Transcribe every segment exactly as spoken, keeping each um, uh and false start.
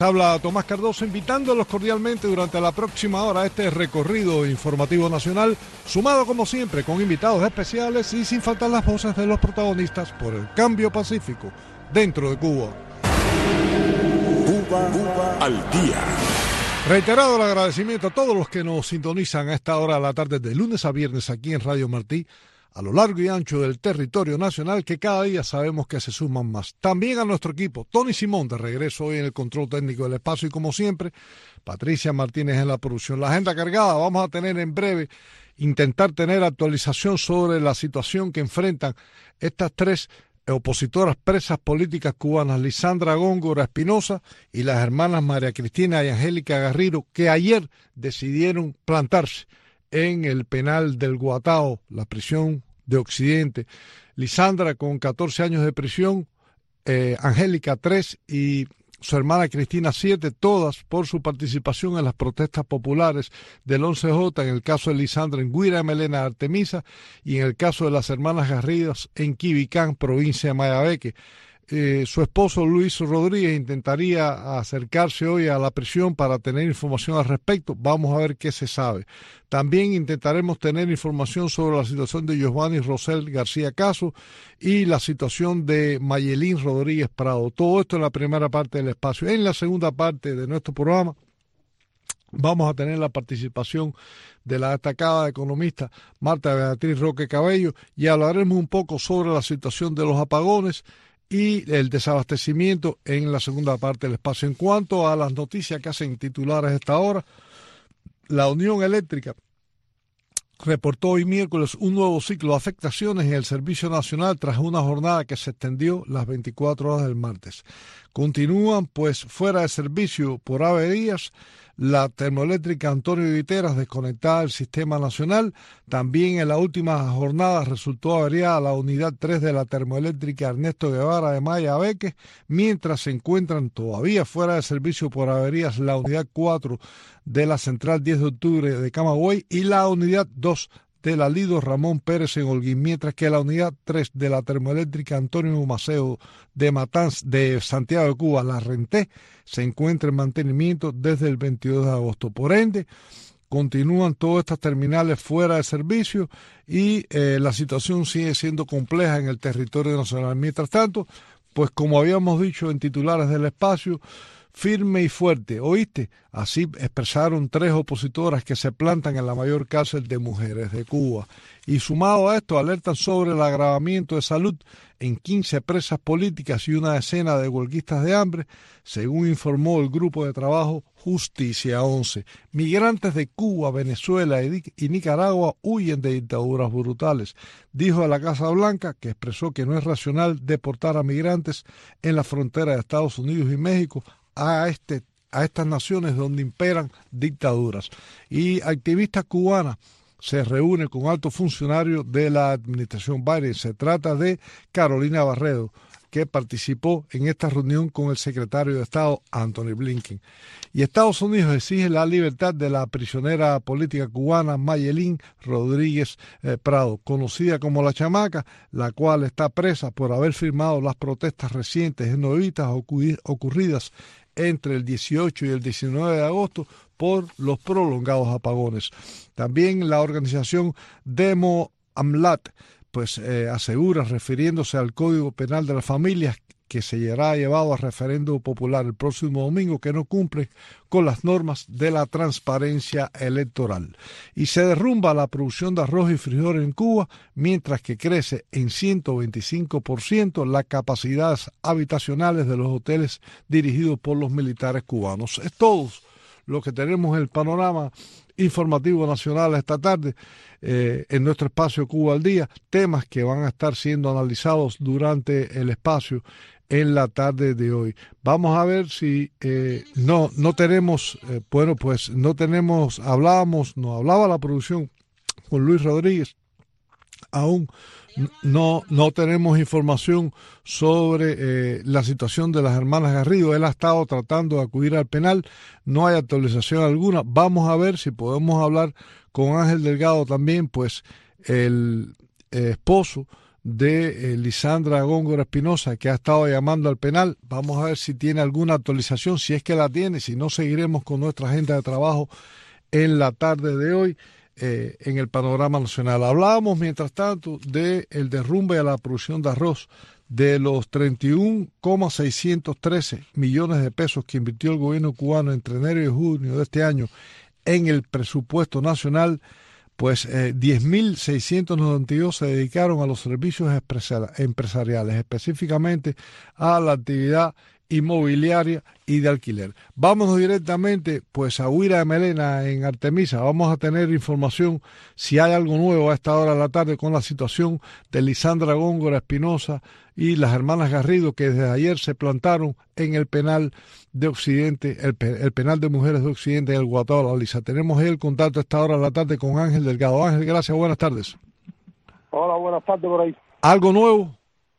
Habla Tomás Cardoso invitándolos cordialmente durante la próxima hora a este recorrido informativo nacional, sumado como siempre con invitados especiales y sin faltar las voces de los protagonistas por el cambio pacífico dentro de Cuba. Cuba, Cuba al día. Reiterado el agradecimiento a todos los que nos sintonizan a esta hora de la tarde de lunes a viernes aquí en Radio Martí, a lo largo y ancho del territorio nacional, que cada día sabemos que se suman más. También a nuestro equipo, Tony Simón, de regreso hoy en el control técnico del espacio, y como siempre, Patricia Martínez en la producción. La agenda cargada, vamos a tener en breve, intentar tener actualización sobre la situación que enfrentan estas tres opositoras presas políticas cubanas, Lisandra Góngora Espinosa y las hermanas María Cristina y Angélica Garrido, que ayer decidieron plantarse en el penal del Guatao, la prisión de Occidente. Lisandra con catorce años de prisión, eh, Angélica tres y su hermana Cristina siete, todas por su participación en las protestas populares del once J, en el caso de Lisandra en Guira, Melena, Artemisa, y en el caso de las hermanas Garridas en Quibicán, provincia de Mayabeque. Eh, su esposo Luis Rodríguez intentaría acercarse hoy a la prisión para tener información al respecto. Vamos a ver qué se sabe. También intentaremos tener información sobre la situación de Giovanni Rosel García Caso y la situación de Mayelín Rodríguez Prado. Todo esto en la primera parte del espacio. En la segunda parte de nuestro programa vamos a tener la participación de la destacada economista Marta Beatriz Roque Cabello y hablaremos un poco sobre la situación de los apagones y el desabastecimiento en la segunda parte del espacio. En cuanto a las noticias que hacen titulares a esta hora, la Unión Eléctrica reportó hoy miércoles un nuevo ciclo de afectaciones en el servicio nacional tras una jornada que se extendió las veinticuatro horas del martes. Continúan pues fuera de servicio por averías la termoeléctrica Antonio Guiteras, desconectada del sistema nacional. También en la última jornada resultó averiada la unidad tres de la termoeléctrica Ernesto Guevara de Mayabeque, mientras se encuentran todavía fuera de servicio por averías la unidad cuatro de la central diez de octubre de Camagüey y la unidad dos de la Lido Ramón Pérez en Holguín, mientras que la unidad tres de la termoeléctrica Antonio Maceo de Matanz de Santiago de Cuba, la Renté, se encuentra en mantenimiento desde el veintidós de agosto. Por ende, continúan todas estas terminales fuera de servicio y eh, la situación sigue siendo compleja en el territorio nacional. Mientras tanto, pues como habíamos dicho en titulares del espacio, firme y fuerte, ¿oíste? Así expresaron tres opositoras que se plantan en la mayor cárcel de mujeres de Cuba. Y sumado a esto, alertan sobre el agravamiento de salud en quince presas políticas y una decena de huelguistas de hambre, según informó el grupo de trabajo Justicia once. Migrantes de Cuba, Venezuela y Nicaragua huyen de dictaduras brutales, dijo a la Casa Blanca, que expresó que no es racional deportar a migrantes en la frontera de Estados Unidos y México a este a estas naciones donde imperan dictaduras. Y activistas cubanas se reúne con altos funcionarios de la administración Biden. Se trata de Carolina Barredo, que participó en esta reunión con el secretario de Estado, Anthony Blinken. Y Estados Unidos exige la libertad de la prisionera política cubana Mayelín Rodríguez eh, Prado, conocida como La Chamaca, la cual está presa por haber firmado las protestas recientes en Novitas ocurridas entre el dieciocho y el diecinueve de agosto por los prolongados apagones. También la organización Demo Amlat pues eh, asegura, refiriéndose al Código Penal de las Familias que se será llevado a referendo popular el próximo domingo, que no cumple con las normas de la transparencia electoral. Y se derrumba la producción de arroz y frijol en Cuba, mientras que crece en ciento veinticinco por ciento las capacidades habitacionales de los hoteles dirigidos por los militares cubanos. Es todo lo que tenemos en el panorama informativo nacional esta tarde eh, en nuestro espacio Cuba al Día, temas que van a estar siendo analizados durante el espacio en la tarde de hoy. Vamos a ver si eh, no no tenemos, eh, bueno, pues no tenemos, hablábamos, nos hablaba la producción con Luis Rodríguez, aún no, no tenemos información sobre eh, la situación de las hermanas Garrido. Él ha estado tratando de acudir al penal, no hay actualización alguna. Vamos a ver si podemos hablar con Ángel Delgado también, pues el eh, esposo de eh, Lisandra Góngora Espinosa, que ha estado llamando al penal. Vamos a ver si tiene alguna actualización, si es que la tiene, si no seguiremos con nuestra agenda de trabajo en la tarde de hoy eh, en el panorama nacional. Hablábamos, mientras tanto, del derrumbe a la producción de arroz, de los treinta y uno coma seiscientos trece millones de pesos que invirtió el gobierno cubano entre enero y junio de este año en el presupuesto nacional. Pues eh, diez mil seiscientos noventa y dos se dedicaron a los servicios empresariales, específicamente a la actividad inmobiliaria y de alquiler. Vámonos directamente pues a Huira de Melena en Artemisa. Vamos a tener información si hay algo nuevo a esta hora de la tarde con la situación de Lisandra Góngora Espinosa y las hermanas Garrido, que desde ayer se plantaron en el penal de Occidente, el, el penal de mujeres de Occidente en el Guatao La Lisa. Tenemos ahí el contacto a esta hora de la tarde con Ángel Delgado. Ángel, gracias, buenas tardes. Hola, buenas tardes por ahí. ¿Algo nuevo?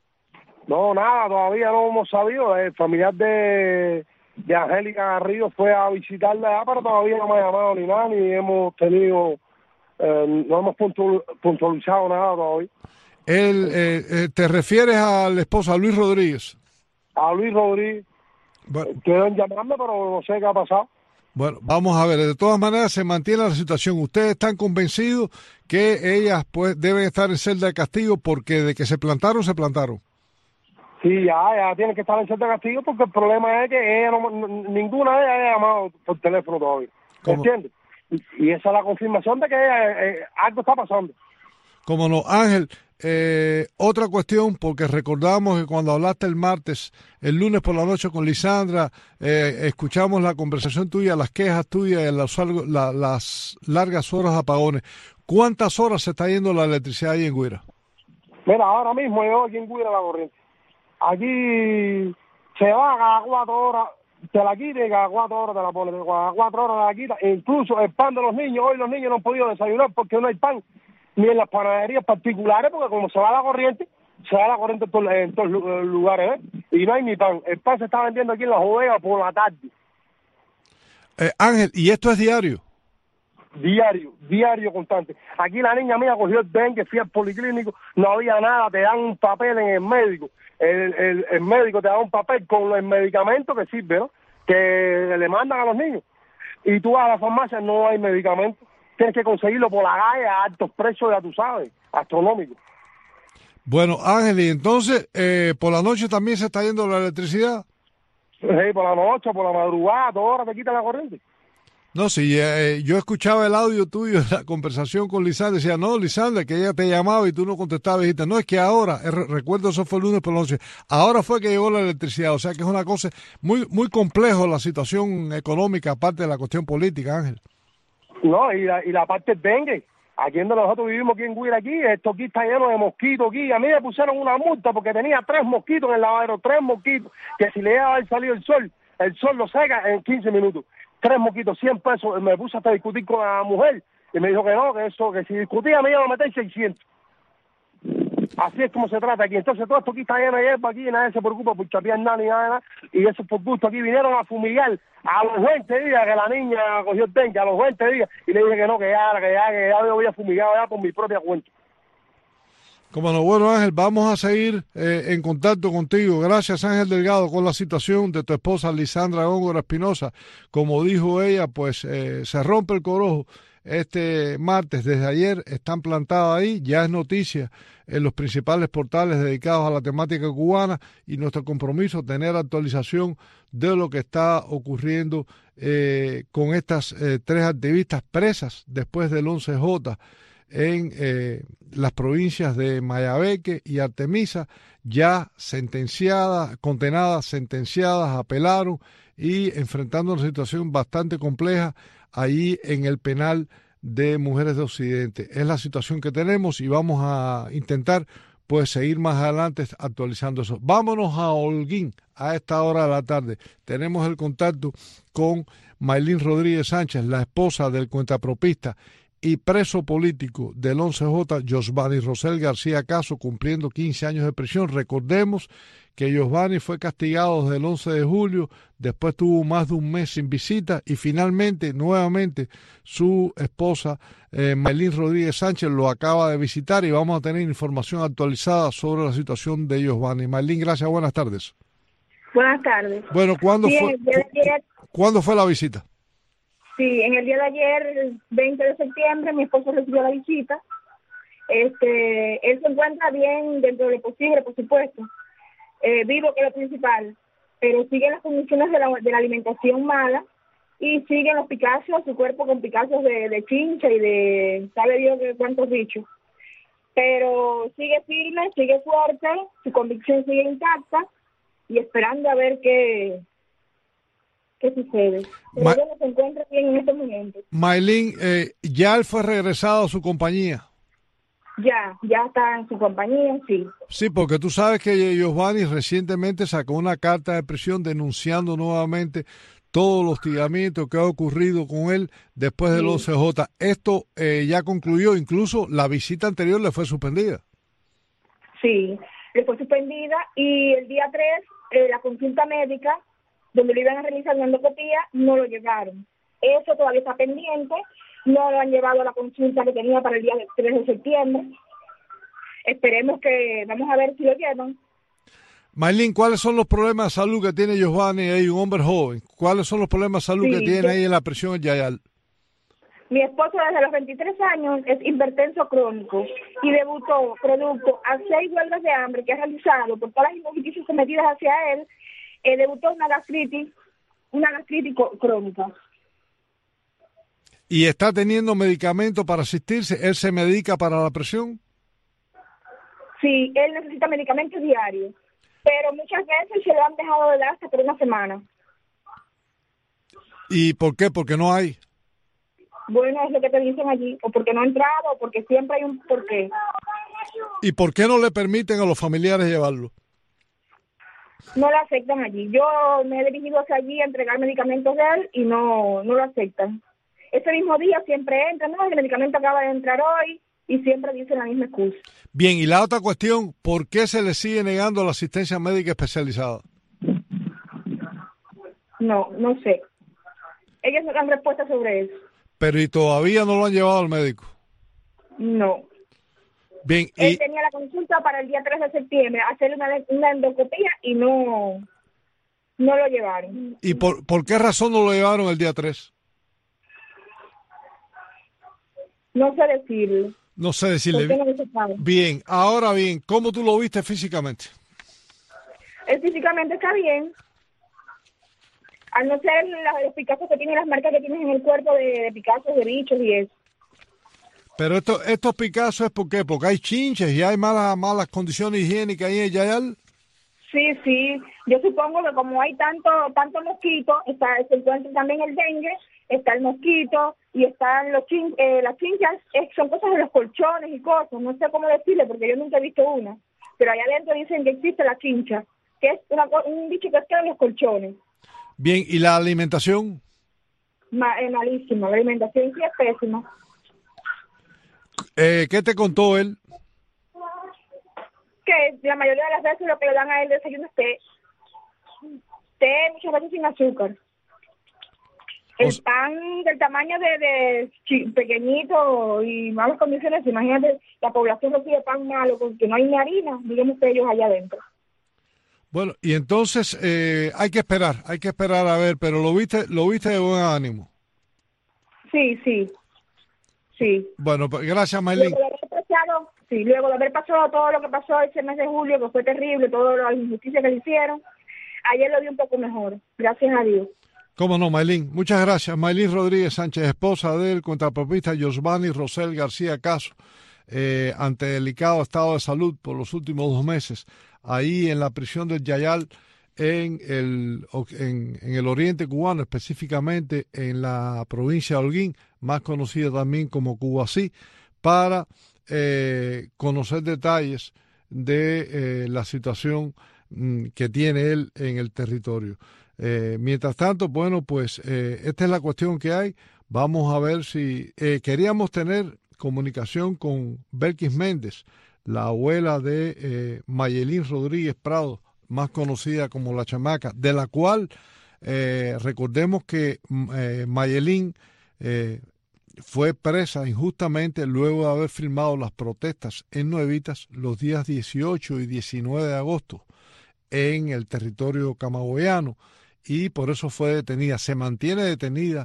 No, nada, todavía no hemos sabido. El familiar de, de Angélica Garrido fue a visitarla, pero todavía no me ha llamado ni nada, ni hemos tenido, eh, no hemos puntualizado nada todavía. El, eh, eh, ¿Te refieres a la esposa Luis Rodríguez? A Luis Rodríguez. Bueno, quieren llamarme, pero no sé qué ha pasado. Bueno, vamos a ver, de todas maneras se mantiene la situación. ¿Ustedes están convencidos que ellas pues deben estar en celda de castigo porque de que se plantaron, se plantaron? Sí, ya, ya tienen que estar en celda de castigo porque el problema es que ella no, ninguna de ellas ha llamado por teléfono todavía. ¿Entiendes? Y, y esa es la confirmación de que ella, eh, algo está pasando. Como no, Ángel, eh, otra cuestión, porque recordamos que cuando hablaste el martes, el lunes por la noche con Lisandra, eh, escuchamos la conversación tuya, las quejas tuyas de las, la, las largas horas de apagones. ¿Cuántas horas se está yendo la electricidad ahí en Huira? Mira, ahora mismo yo aquí en Huira la corriente. Aquí se va cada cuatro horas, te la quita y cada cuatro horas te la pone, cada cuatro horas te la quita. E incluso el pan de los niños, hoy los niños no han podido desayunar porque no hay pan, ni en las panaderías particulares, porque como se va la corriente, se va la corriente en todos, en todos los lugares, ¿eh? Y no hay ni pan. El pan se está vendiendo aquí en la bodega por la tarde. Eh, Ángel, ¿y esto es diario? Diario, diario constante. Aquí la niña mía cogió el dengue, fui al policlínico, no había nada, te dan un papel en el médico. El, el, el médico te da un papel con el medicamento que sirve, ¿no? Que le mandan a los niños. Y tú vas a la farmacia, no hay medicamento. Tienes que conseguirlo por la calle a altos precios, ya tú sabes, astronómicos. Bueno, Ángel, y entonces, eh, ¿por la noche también se está yendo la electricidad? Sí, por la noche, por la madrugada, todas horas te quitan la corriente. No, sí, eh, yo escuchaba el audio tuyo de la conversación con Lisandra, decía, no, Lisandra, que ella te llamaba y tú no contestabas, y dijiste, no, es que ahora, eh, recuerdo eso fue el lunes por la noche, ahora fue que llegó la electricidad, o sea que es una cosa muy muy complejo la situación económica, aparte de la cuestión política, Ángel. No, y la, y la parte del dengue, aquí donde nosotros vivimos aquí en Huira, aquí, esto aquí está lleno de mosquitos aquí, a mí me pusieron una multa porque tenía tres mosquitos en el lavadero, tres mosquitos, que si le iba a haber salido el sol, el sol lo seca en quince minutos. Tres mosquitos, cien pesos, me puse hasta a discutir con la mujer y me dijo que no, que eso, que si discutía me iba a meter seiscientos. Así es como se trata aquí. Entonces todo esto aquí está lleno de hierba aquí y nadie se preocupa por chapear nada ni nada, nada. Y eso por gusto aquí vinieron a fumigar a los veinte días que la niña cogió el dengue, a los veinte días, y le dije que no, que ya, que ya, que ya yo voy a fumigar ya por mi propia cuenta. Como no, bueno, Ángel, vamos a seguir eh, en contacto contigo. Gracias, Ángel Delgado, con la situación de tu esposa Lisandra Góngora Espinosa. Como dijo ella, pues eh, se rompe el corojo este martes. Desde ayer están plantadas ahí, ya es noticia en los principales portales dedicados a la temática cubana, y nuestro compromiso tener actualización de lo que está ocurriendo eh, con estas eh, tres activistas presas después del once J en eh, las provincias de Mayabeque y Artemisa, ya sentenciadas, condenadas, sentenciadas, apelaron y enfrentando una situación bastante compleja ahí en el penal de mujeres de Occidente. Es la situación que tenemos y vamos a intentar pues seguir más adelante actualizando eso. Vámonos a Holguín a esta hora de la tarde. Tenemos el contacto con Maylin Rodríguez Sánchez, la esposa del cuentapropista y preso político del once J, Josvani Rosel García Caso, cumpliendo quince años de prisión. Recordemos que Giovanni fue castigado desde el once de julio, después tuvo más de un mes sin visita y finalmente, nuevamente, su esposa, eh, Maylin Rodríguez Sánchez, lo acaba de visitar y vamos a tener información actualizada sobre la situación de Giovanni. Maylin, gracias, buenas tardes. Buenas tardes. Bueno, ¿cuándo, sí, fue, ayer, ¿cuándo fue la visita? Sí, en el día de ayer, el veinte de septiembre, mi esposo recibió la visita. Este, él se encuentra bien dentro de lo posible, por supuesto. Eh, vivo, que es lo principal, pero sigue las condiciones de la, de la alimentación mala y siguen los picazos, su cuerpo con picazos de, de chincha y de, sabe Dios de cuántos bichos. Pero sigue firme, sigue fuerte, su convicción sigue intacta y esperando a ver qué, qué sucede. Pero Ma ella no se encuentra bien en estos momentos. Maylin, eh, ya él fue regresado a su compañía. Ya, ya está en su compañía, sí. Sí, porque tú sabes que Giovanni recientemente sacó una carta de prisión denunciando nuevamente todos los hostigamientos que ha ocurrido con él después del once J. Esto eh, ya concluyó, incluso la visita anterior le fue suspendida. Sí, le fue suspendida y el día tres, eh, la consulta médica, donde le iban a realizar una endoscopía, no lo llevaron. Eso todavía está pendiente. No lo han llevado a la consulta que tenía para el día tres de septiembre. Esperemos que, vamos a ver si lo llevan. Maylin, ¿cuáles son los problemas de salud que tiene Giovanni ahí, un hombre joven? ¿Cuáles son los problemas de salud sí, que tiene yo, ahí en la prisión en Yayal? Mi esposo desde los veintitrés años es hipertenso crónico y debutó producto a seis huelgas de hambre que ha realizado por todas las injusticias cometidas hacia él, eh, debutó una gastritis, una gastritis crónica. ¿Y está teniendo medicamento para asistirse? ¿Él se medica para la presión? Sí, él necesita medicamentos diarios, pero muchas veces se lo han dejado de dar hasta por una semana. ¿Y por qué? Porque no hay. Bueno, es lo que te dicen allí, o porque no ha entrado, o porque siempre hay un porqué. ¿Y por qué no le permiten a los familiares llevarlo? No lo aceptan allí. Yo me he dirigido hacia allí a entregar medicamentos de él y no, no lo aceptan. Ese mismo día siempre entran, no, el medicamento acaba de entrar hoy y siempre dicen la misma excusa. Bien, y la otra cuestión, ¿por qué se le sigue negando la asistencia médica especializada? No, no sé. Ellos no dan respuesta sobre eso. Pero ¿y todavía no lo han llevado al médico? No. Bien, y... Él tenía la consulta para el día tres de septiembre, hacerle una, una endoscopía y no, no lo llevaron. ¿Y por, por qué razón no lo llevaron el día tres? No sé decirlo. No sé decirle. ¿Por qué no se sabe? Bien, ahora bien, ¿cómo tú lo viste físicamente? Él físicamente está bien. Al no ser las, los picazos que tiene, las marcas que tienes en el cuerpo de, de picazos, de bichos y eso. Pero esto, estos picazos es ¿por qué? Porque hay chinches y hay malas malas condiciones higiénicas ahí en Yayal. Sí, sí. Yo supongo que como hay tanto tanto mosquito, está, se encuentra también el dengue, está el mosquito y están los chin, eh, las chinchas, eh, son cosas de los colchones y cosas, no sé cómo decirle porque yo nunca he visto una, pero allá adentro dicen que existe la chincha, que es una, un bicho que está en los colchones. Bien, ¿y la alimentación? Ma, eh, malísima, la alimentación sí es pésima. Eh, ¿Qué te contó él? Que la mayoría de las veces lo que le dan a él de desayuno es té, té muchas veces sin azúcar. El O pan del tamaño de, de chi, pequeñito y malas condiciones, imagínate, la población recibe pan malo porque no hay ni harina, digamos que ellos allá adentro. Bueno, y entonces eh, hay que esperar, hay que esperar a ver, pero lo viste, lo viste de buen ánimo. Sí, sí, sí. Bueno, pues gracias, Maylin. Luego de haber pasado, sí, luego de haber pasado todo lo que pasó ese mes de julio, que fue terrible, todas las injusticias que le hicieron, ayer lo vi un poco mejor, gracias a Dios. Cómo no, Maylin. Muchas gracias. Maylin Rodríguez Sánchez, esposa del contrapropista Giovanni Rosel García Caso, eh, ante delicado estado de salud por los últimos dos meses, ahí en la prisión del Yayal, en el, en, en el oriente cubano, específicamente en la provincia de Holguín, más conocida también como Cubasí, para eh, conocer detalles de eh, la situación mm, que tiene él en el territorio. Eh, mientras tanto, bueno, pues eh, esta es la cuestión que hay. Vamos a ver si eh, queríamos tener comunicación con Belkis Méndez, la abuela de eh, Maylin Rodríguez Prado, más conocida como La Chamaca, de la cual eh, recordemos que eh, Mayelín eh, fue presa injustamente luego de haber firmado las protestas en Nuevitas los días dieciocho y diecinueve de agosto en el territorio camagüeyano, y por eso fue detenida. Se mantiene detenida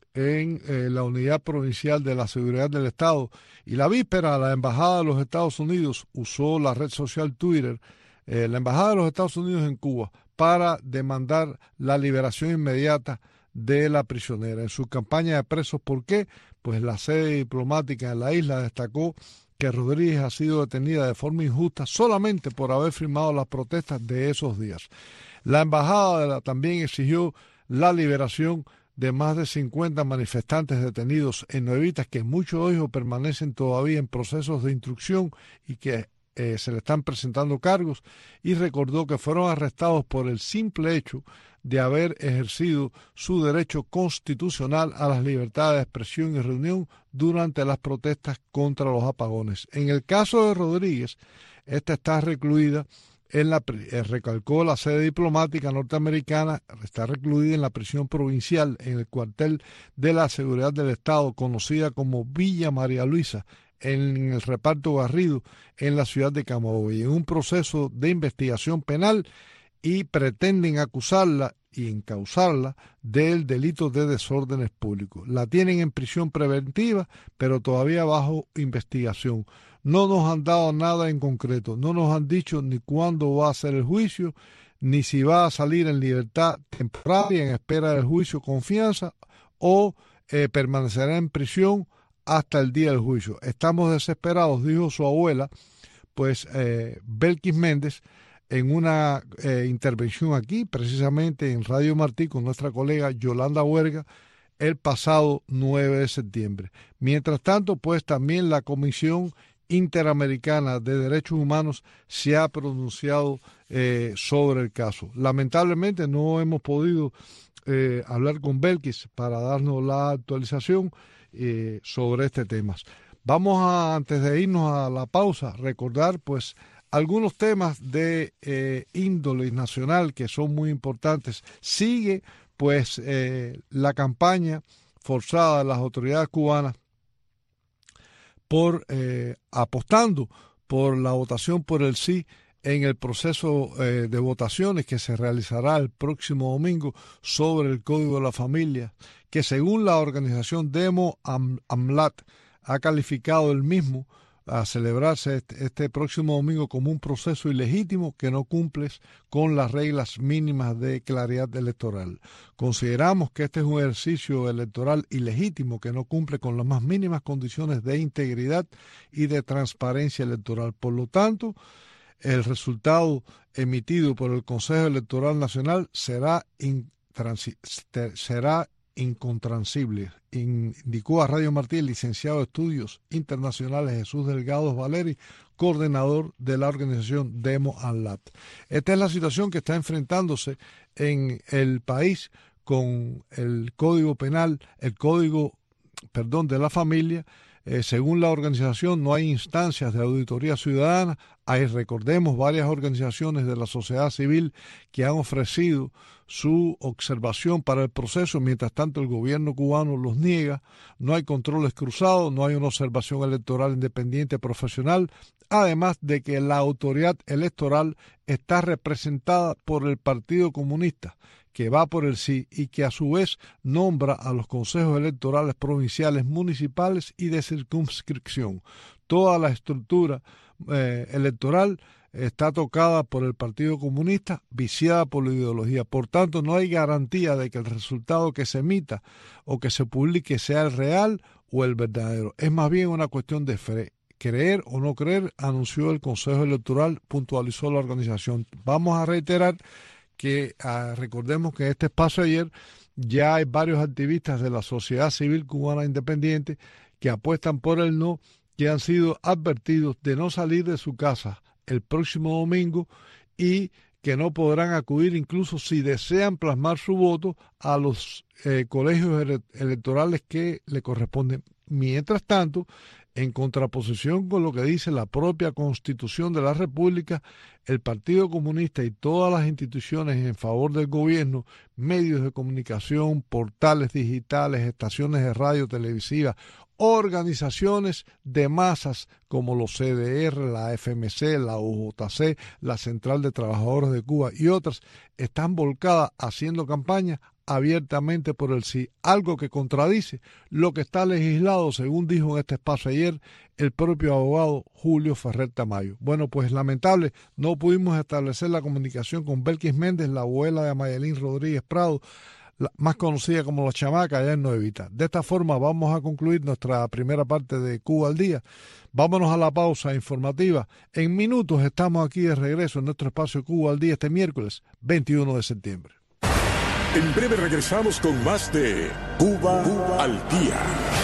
en eh, la Unidad Provincial de la Seguridad del Estado, y la víspera la Embajada de los Estados Unidos usó la red social Twitter, eh, la Embajada de los Estados Unidos en Cuba, para demandar la liberación inmediata de la prisionera. En su campaña de presos, ¿por qué? Pues la sede diplomática en la isla destacó que Rodríguez ha sido detenida de forma injusta solamente por haber firmado las protestas de esos días. La embajada también exigió la liberación de más de cincuenta manifestantes detenidos en Nuevitas, que muchos de ellos permanecen todavía en procesos de instrucción y que eh, se le están presentando cargos, y recordó que fueron arrestados por el simple hecho de haber ejercido su derecho constitucional a las libertades de expresión y reunión durante las protestas contra los apagones. En el caso de Rodríguez, esta está recluida en la, eh, recalcó la sede diplomática norteamericana, está recluida en la prisión provincial, en el cuartel de la Seguridad del Estado, conocida como Villa María Luisa, en el reparto Garrido, en la ciudad de Camagüey, en un proceso de investigación penal, y pretenden acusarla y encausarla del delito de desórdenes públicos. La tienen en prisión preventiva, pero todavía bajo investigación. No nos han dado nada en concreto, no nos han dicho ni cuándo va a ser el juicio, ni si va a salir en libertad temporaria en espera del juicio con fianza, o eh, permanecerá en prisión hasta el día del juicio. Estamos desesperados, dijo su abuela, pues eh, Belkis Méndez, en una eh, intervención aquí, precisamente en Radio Martí, con nuestra colega Yolanda Huerga, el pasado nueve de septiembre. Mientras tanto, pues también la Comisión Interamericana de Derechos Humanos se ha pronunciado eh, sobre el caso. Lamentablemente no hemos podido eh, hablar con Belkis para darnos la actualización eh, sobre este tema. Vamos a, antes de irnos a la pausa, recordar pues algunos temas de eh, índole nacional que son muy importantes. Sigue pues eh, la campaña forzada de las autoridades cubanas por eh, apostando por la votación por el sí en el proceso eh, de votaciones que se realizará el próximo domingo sobre el Código de la Familia, que según la organización Demo Am AMLAT ha calificado el mismo a celebrarse este, este próximo domingo como un proceso ilegítimo que no cumple con las reglas mínimas de claridad electoral. Consideramos que este es un ejercicio electoral ilegítimo que no cumple con las más mínimas condiciones de integridad y de transparencia electoral. Por lo tanto, el resultado emitido por el Consejo Electoral Nacional será, intransi será incontransible, indicó a Radio Martí el licenciado de Estudios Internacionales Jesús Delgado Valeri, coordinador de la organización Demo AMLAT. Esta es la situación que está enfrentándose en el país con el Código Penal, el Código, perdón, de la Familia. Eh, según la organización, no hay instancias de auditoría ciudadana. Hay, recordemos, varias organizaciones de la sociedad civil que han ofrecido su observación para el proceso. Mientras tanto, el gobierno cubano los niega. No hay controles cruzados, no hay una observación electoral independiente profesional, además de que la autoridad electoral está representada por el Partido Comunista, que va por el sí y que a su vez nombra a los consejos electorales provinciales, municipales y de circunscripción. Toda la estructura eh, electoral está tocada por el Partido Comunista, viciada por la ideología. Por tanto, no hay garantía de que el resultado que se emita o que se publique sea el real o el verdadero. Es más bien una cuestión de fe. Creer o no creer, anunció el Consejo Electoral, puntualizó la organización. Vamos a reiterar que uh, recordemos que en este espacio ayer ya hay varios activistas de la sociedad civil cubana independiente que apuestan por el no, que han sido advertidos de no salir de su casa el próximo domingo y que no podrán acudir incluso si desean plasmar su voto a los eh, colegios ele electorales que le corresponden. Mientras tanto, En contraposición con lo que dice la propia Constitución de la República, el Partido Comunista y todas las instituciones en favor del gobierno, medios de comunicación, portales digitales, estaciones de radio, televisivas, organizaciones de masas como los C D R, la F M C, la U J C, la Central de Trabajadores de Cuba y otras, están volcadas haciendo campaña abiertamente por el sí, algo que contradice lo que está legislado, según dijo en este espacio ayer el propio abogado Julio Ferrer Tamayo. Bueno, pues lamentable, no pudimos establecer la comunicación con Belkis Méndez, la abuela de Mayelín Rodríguez Prado, la, más conocida como La Chamaca, allá en Nuevita. De esta forma vamos a concluir nuestra primera parte de Cuba al Día. Vámonos a la pausa informativa. En minutos estamos aquí de regreso en nuestro espacio Cuba al Día este miércoles veintiuno de septiembre. En breve regresamos con más de Cuba, Cuba al Día.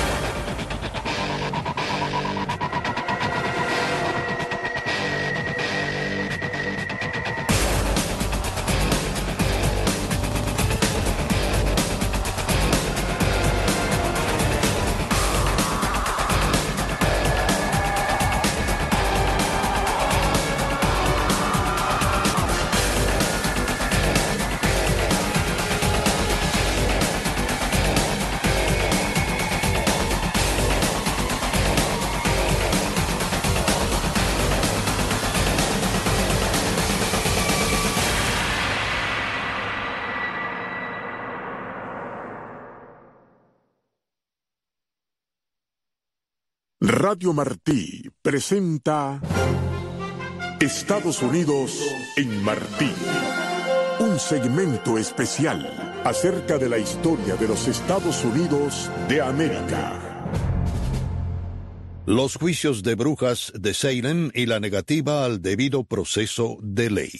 Radio Martí presenta Estados Unidos en Martí, un segmento especial acerca de la historia de los Estados Unidos de América. Los juicios de brujas de Salem y la negativa al debido proceso de ley.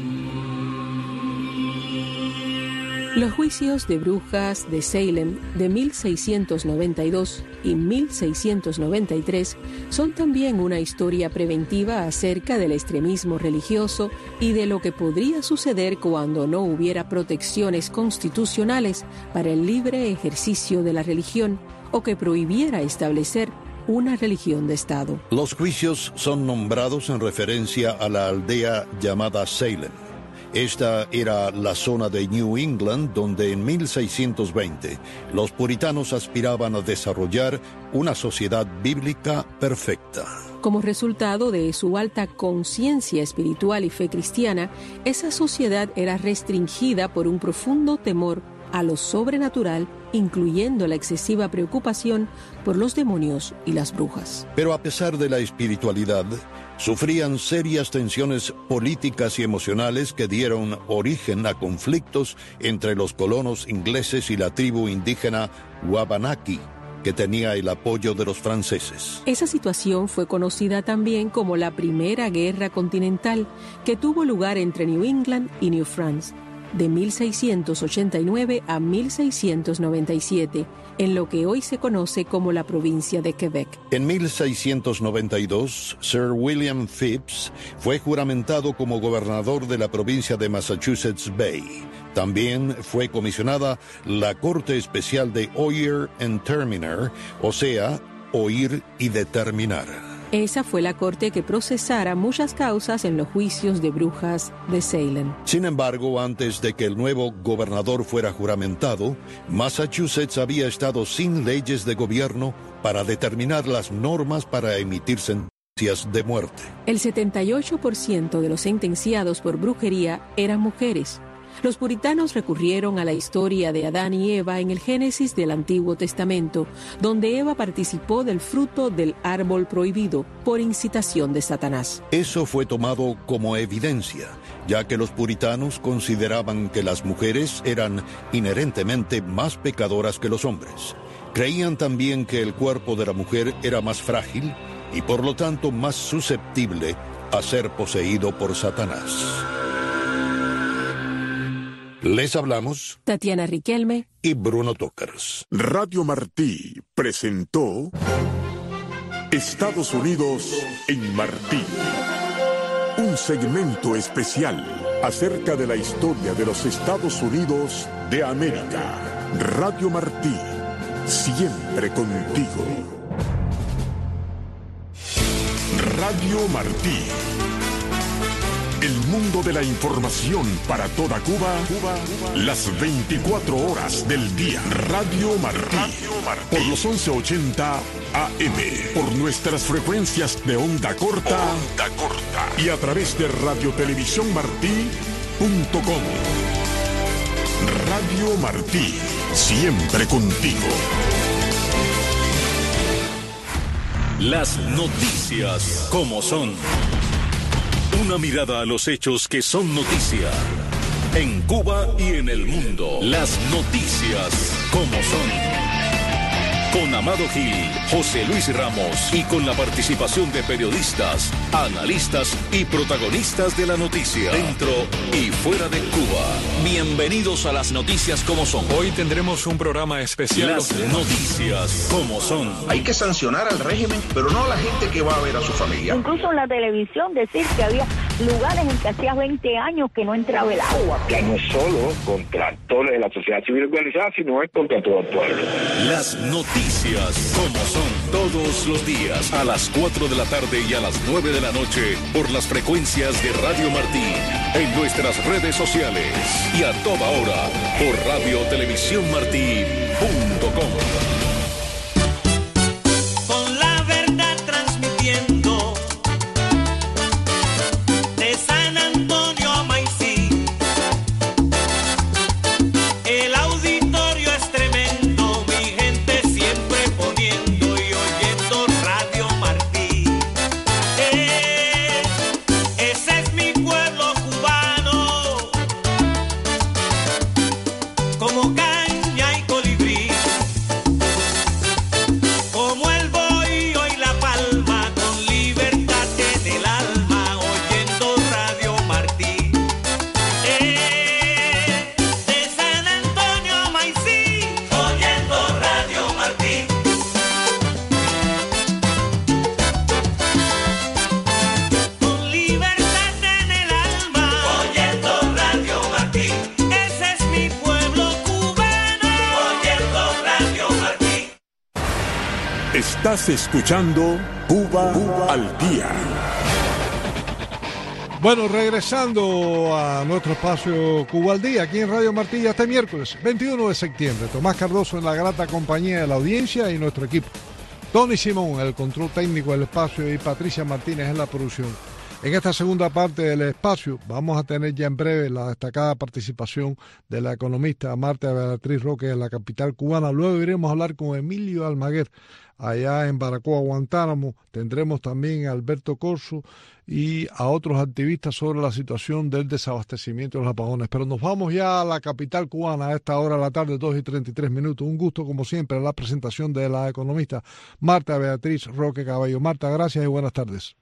Los juicios de brujas de Salem de mil seiscientos noventa y dos y mil seiscientos noventa y tres son también una historia preventiva acerca del extremismo religioso y de lo que podría suceder cuando no hubiera protecciones constitucionales para el libre ejercicio de la religión o que prohibiera establecer una religión de Estado. Los juicios son nombrados en referencia a la aldea llamada Salem. Esta era la zona de New England donde en mil seiscientos veinte los puritanos aspiraban a desarrollar una sociedad bíblica perfecta. Como resultado de su alta conciencia espiritual y fe cristiana, esa sociedad era restringida por un profundo temor a lo sobrenatural, incluyendo la excesiva preocupación por los demonios y las brujas. Pero a pesar de la espiritualidad, sufrían serias tensiones políticas y emocionales que dieron origen a conflictos entre los colonos ingleses y la tribu indígena Wabanaki, que tenía el apoyo de los franceses. Esa situación fue conocida también como la Primera Guerra Continental, que tuvo lugar entre New England y New France, de mil seiscientos ochenta y nueve a mil seiscientos noventa y siete, en lo que hoy se conoce como la provincia de Quebec. En mil seiscientos noventa y dos, Sir William Phips fue juramentado como gobernador de la provincia de Massachusetts Bay. También fue comisionada la Corte Especial de Oyer and Terminer, o sea, oír y determinar. Esa fue la corte que procesara muchas causas en los juicios de brujas de Salem. Sin embargo, antes de que el nuevo gobernador fuera juramentado, Massachusetts había estado sin leyes de gobierno para determinar las normas para emitir sentencias de muerte. El setenta y ocho por ciento de los sentenciados por brujería eran mujeres. Los puritanos recurrieron a la historia de Adán y Eva en el Génesis del Antiguo Testamento, donde Eva participó del fruto del árbol prohibido por incitación de Satanás. Eso fue tomado como evidencia, ya que los puritanos consideraban que las mujeres eran inherentemente más pecadoras que los hombres. Creían también que el cuerpo de la mujer era más frágil y por lo tanto más susceptible a ser poseído por Satanás. Les hablamos Tatiana Riquelme y Bruno Tokers. Radio Martí presentó Estados Unidos en Martí, un segmento especial acerca de la historia de los Estados Unidos de América. Radio Martí, siempre contigo. Radio Martí. El mundo de la información para toda Cuba, Cuba, las veinticuatro horas del día. Radio Martí. Radio Martí. Por los once ochenta A M. Por nuestras frecuencias de onda corta. Onda corta. Y a través de radiotelevisión martí punto com. Radio Martí. Siempre contigo. Las noticias como son. Una mirada a los hechos que son noticia. En Cuba y en el mundo. Las noticias como son. Con Amado Gil, José Luis Ramos y con la participación de periodistas, analistas y protagonistas de la noticia, dentro y fuera de Cuba. Bienvenidos a las noticias como son. Hoy tendremos un programa especial. Las noticias como son. Hay que sancionar al régimen, pero no a la gente que va a ver a su familia. Incluso en la televisión decir que había lugares en que hacía veinte años que no entraba el agua. Que no es solo contra actores de la sociedad civil organizada, sino es contra todo el pueblo. Las noticias como son, todos los días a las cuatro de la tarde y a las nueve de la noche por las frecuencias de Radio Martí, en nuestras redes sociales y a toda hora por radio televisión martí punto com. Con la verdad transmitiendo de San Antonio a Maicí. El auditorio es tremendo, mi gente siempre poniendo y oyendo Radio Martí. Eh, ese es mi pueblo cubano, como caña y colibrí, como el bohío y la palma, con libertad en el alma, oyendo Radio Martí. Eh, de San Antonio a Maicí, oyendo Radio Martí. Con libertad en el alma, oyendo Radio Martí. Ese es mi pueblo cubano, oyendo Radio Martí. Estás escuchando Cuba, Cuba al día. Bueno, regresando a nuestro espacio Cuba al Día, aquí en Radio Martí, este miércoles veintiuno de septiembre. Tomás Cardoso en la grata compañía de la audiencia y nuestro equipo. Tony Simón, el control técnico del espacio, y Patricia Martínez en la producción. En esta segunda parte del espacio vamos a tener ya en breve la destacada participación de la economista Marta Beatriz Roque en la capital cubana. Luego iremos a hablar con Emilio Almaguer allá en Baracoa, Guantánamo. Tendremos también a Alberto Corso y a otros activistas sobre la situación del desabastecimiento de los apagones. Pero nos vamos ya a la capital cubana a esta hora de la tarde, dos y treinta y tres minutos. Un gusto, como siempre, la presentación de la economista Marta Beatriz Roque Cabello. Marta, gracias y buenas tardes.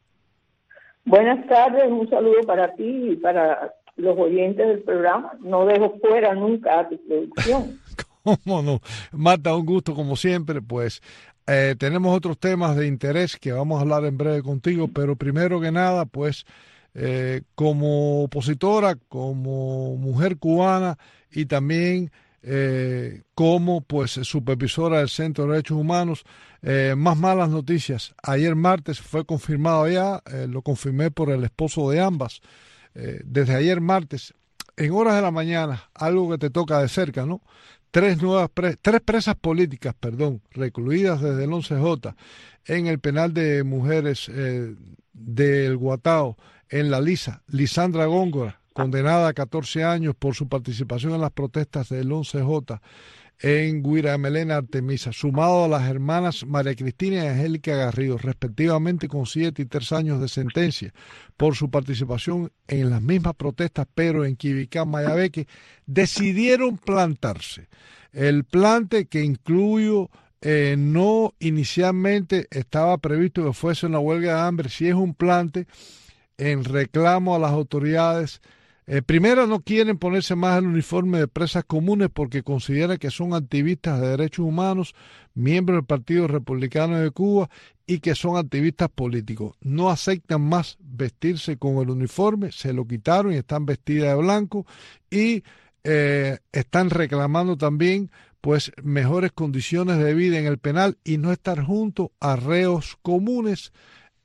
Buenas tardes, un saludo para ti y para los oyentes del programa. No dejo fuera nunca a tu producción. ¿Cómo no? Marta, un gusto como siempre. Pues eh, tenemos otros temas de interés que vamos a hablar en breve contigo, pero primero que nada, pues eh, como opositora, como mujer cubana y también eh, como pues supervisora del Centro de Derechos Humanos, eh, más malas noticias. Ayer martes fue confirmado ya, eh, lo confirmé por el esposo de ambas, eh, desde ayer martes, en horas de la mañana, algo que te toca de cerca, ¿no? Tres nuevas pres tres presas políticas, perdón, recluidas desde el once J en el penal de mujeres eh, del Guatao, en La Lisa. Lisandra Góngora, condenada a catorce años por su participación en las protestas del once J en Guiramelena, Artemisa, sumado a las hermanas María Cristina y Angélica Garrido, respectivamente con siete y tres años de sentencia por su participación en las mismas protestas, pero en Quibicá, Mayabeque, decidieron plantarse. El plante, que incluyó, eh, no inicialmente estaba previsto que fuese una huelga de hambre, si es un plante en reclamo a las autoridades. Eh, primero, no quieren ponerse más el uniforme de presas comunes porque consideran que son activistas de derechos humanos, miembros del Partido Republicano de Cuba y que son activistas políticos. No aceptan más vestirse con el uniforme, se lo quitaron y están vestidas de blanco y eh, están reclamando también pues mejores condiciones de vida en el penal y no estar junto a reos comunes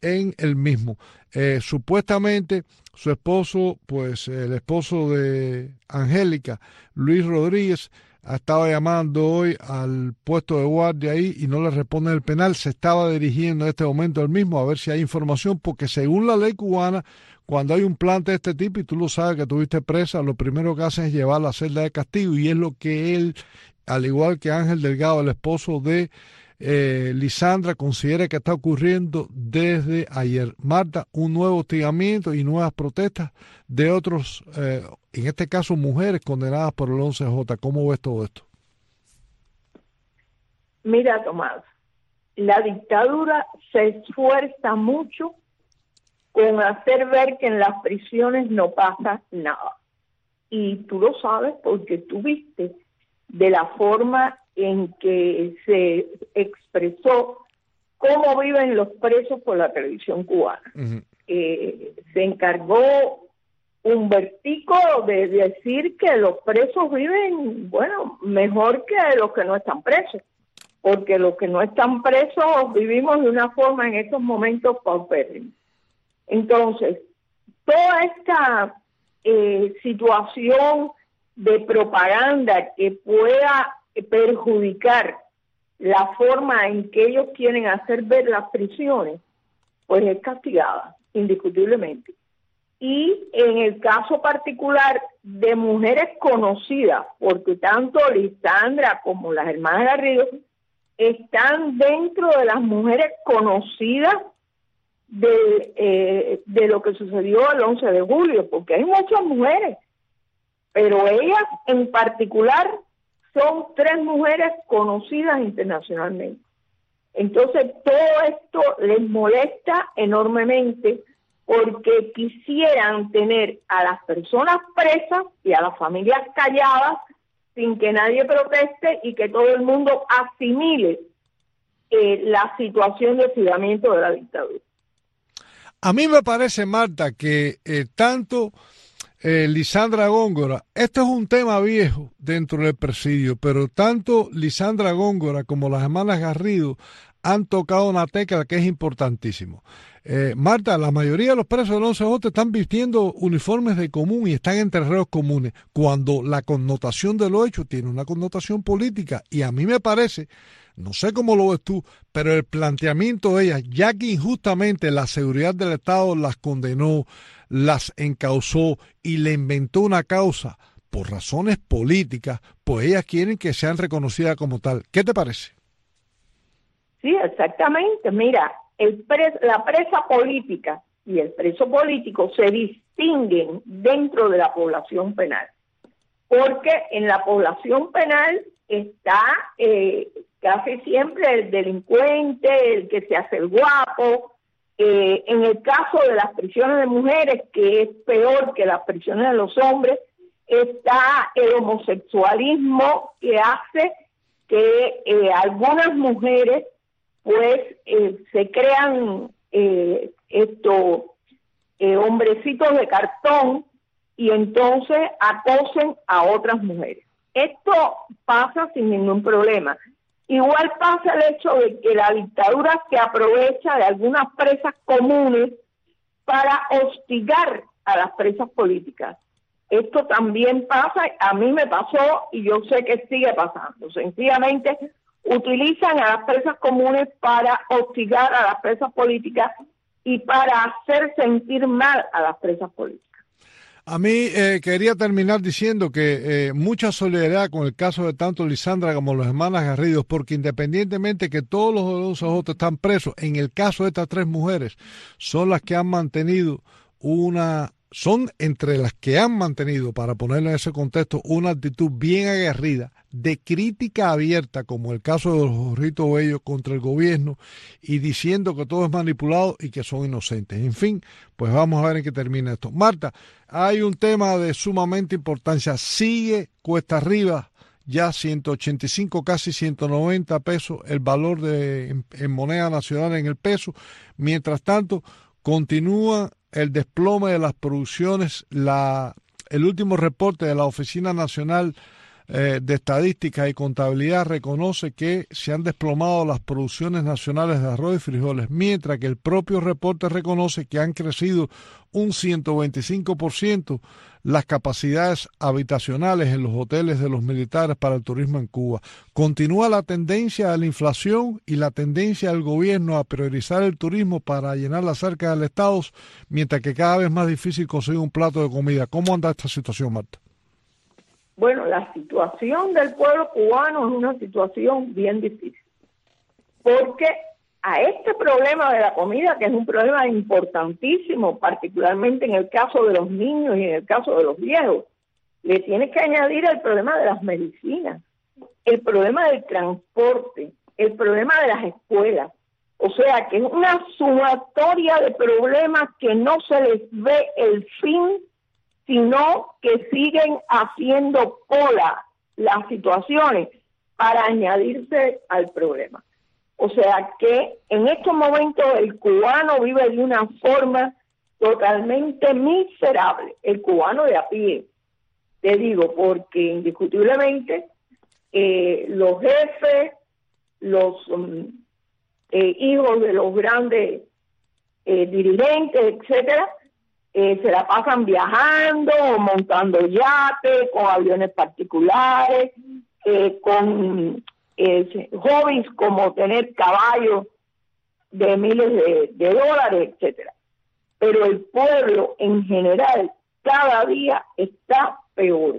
en el mismo. Eh, supuestamente su esposo, pues el esposo de Angélica, Luis Rodríguez, estaba llamando hoy al puesto de guardia ahí y no le responden el penal. Se estaba dirigiendo en este momento el mismo a ver si hay información, porque según la ley cubana, cuando hay un plante de este tipo y tú lo sabes que tuviste presa, lo primero que hacen es llevar a la celda de castigo, y es lo que él, al igual que Ángel Delgado, el esposo de eh, Lisandra, considera que está ocurriendo desde ayer. Marta, un nuevo hostigamiento y nuevas protestas de otros, eh, en este caso mujeres condenadas por el once J. ¿Cómo ves todo esto? Mira, Tomás, la dictadura se esfuerza mucho con hacer ver que en las prisiones no pasa nada. Y tú lo sabes porque tú viste de la forma en que se expresó cómo viven los presos por la televisión cubana. Uh-huh. Eh, se encargó Humbertico de decir que los presos viven, bueno, mejor que los que no están presos, porque los que no están presos vivimos de una forma en estos momentos paupérrima. Entonces, toda esta eh, situación de propaganda que pueda perjudicar la forma en que ellos quieren hacer ver las prisiones, pues es castigada, indiscutiblemente. Y en el caso particular de mujeres conocidas, porque tanto Lisandra como las hermanas Garrido están dentro de las mujeres conocidas de, eh, de lo que sucedió el once de julio, porque hay muchas mujeres, pero ellas en particular son tres mujeres conocidas internacionalmente. Entonces todo esto les molesta enormemente porque quisieran tener a las personas presas y a las familias calladas sin que nadie proteste y que todo el mundo asimile eh, la situación de hostigamiento de la dictadura. A mí me parece, Marta, que eh, tanto eh, Lisandra Góngora, esto es un tema viejo dentro del presidio, pero tanto Lisandra Góngora como las hermanas Garrido han tocado una tecla que es importantísimo. Eh, Marta, la mayoría de los presos del once J están vistiendo uniformes de común y están en terrenos comunes, cuando la connotación de lo hecho tiene una connotación política. Y a mí me parece, no sé cómo lo ves tú, pero el planteamiento de ellas, ya que injustamente la seguridad del Estado las condenó, las encausó y le inventó una causa por razones políticas, pues ellas quieren que sean reconocidas como tal. ¿Qué te parece? Sí, exactamente. Mira, el pres, la presa política y el preso político se distinguen dentro de la población penal, porque en la población penal está eh, casi siempre el delincuente, el que se hace el guapo. Eh, en el caso de las prisiones de mujeres, que es peor que las prisiones de los hombres, está el homosexualismo que hace que eh, algunas mujeres pues eh, se crean eh, estos eh, hombrecitos de cartón y entonces acosen a otras mujeres. Esto pasa sin ningún problema. Igual pasa el hecho de que la dictadura se aprovecha de algunas presas comunes para hostigar a las presas políticas. Esto también pasa, a mí me pasó y yo sé que sigue pasando. Sencillamente utilizan a las presas comunes para hostigar a las presas políticas y para hacer sentir mal a las presas políticas. A mí eh, quería terminar diciendo que eh, mucha solidaridad con el caso de tanto Lisandra como las hermanas Garrido, porque independientemente que todos los once J están presos, en el caso de estas tres mujeres son las que han mantenido una... son entre las que han mantenido, para ponerlo en ese contexto, una actitud bien aguerrida, de crítica abierta, como el caso de los Jorrito Bello contra el gobierno, y diciendo que todo es manipulado y que son inocentes. En fin, pues vamos a ver en qué termina esto. Marta, hay un tema de sumamente importancia. Sigue cuesta arriba, ya ciento ochenta y cinco, casi ciento noventa pesos el valor de en, en moneda nacional en el peso. Mientras tanto, continúa el desplome de las producciones. La, el último reporte de la Oficina Nacional eh, de Estadística y Contabilidad reconoce que se han desplomado las producciones nacionales de arroz y frijoles, mientras que el propio reporte reconoce que han crecido un ciento veinticinco por ciento las capacidades habitacionales en los hoteles de los militares para el turismo en Cuba. Continúa la tendencia de la inflación y la tendencia del gobierno a priorizar el turismo para llenar las arcas del Estado, mientras que cada vez es más difícil conseguir un plato de comida. ¿Cómo anda esta situación, Marta? Bueno, la situación del pueblo cubano es una situación bien difícil, porque a este problema de la comida, que es un problema importantísimo, particularmente en el caso de los niños y en el caso de los viejos, le tienes que añadir el problema de las medicinas, el problema del transporte, el problema de las escuelas. O sea, que es una sumatoria de problemas que no se les ve el fin, sino que siguen haciendo cola las situaciones para añadirse al problema. O sea que en estos momentos el cubano vive de una forma totalmente miserable, el cubano de a pie, te digo, porque indiscutiblemente eh, los jefes, los um, eh, hijos de los grandes eh, dirigentes, etcétera, eh, se la pasan viajando, montando yates, con aviones particulares, eh, con eh, hobbies como tener caballos de miles de, de dólares, etcétera. Pero el pueblo en general cada día está peor.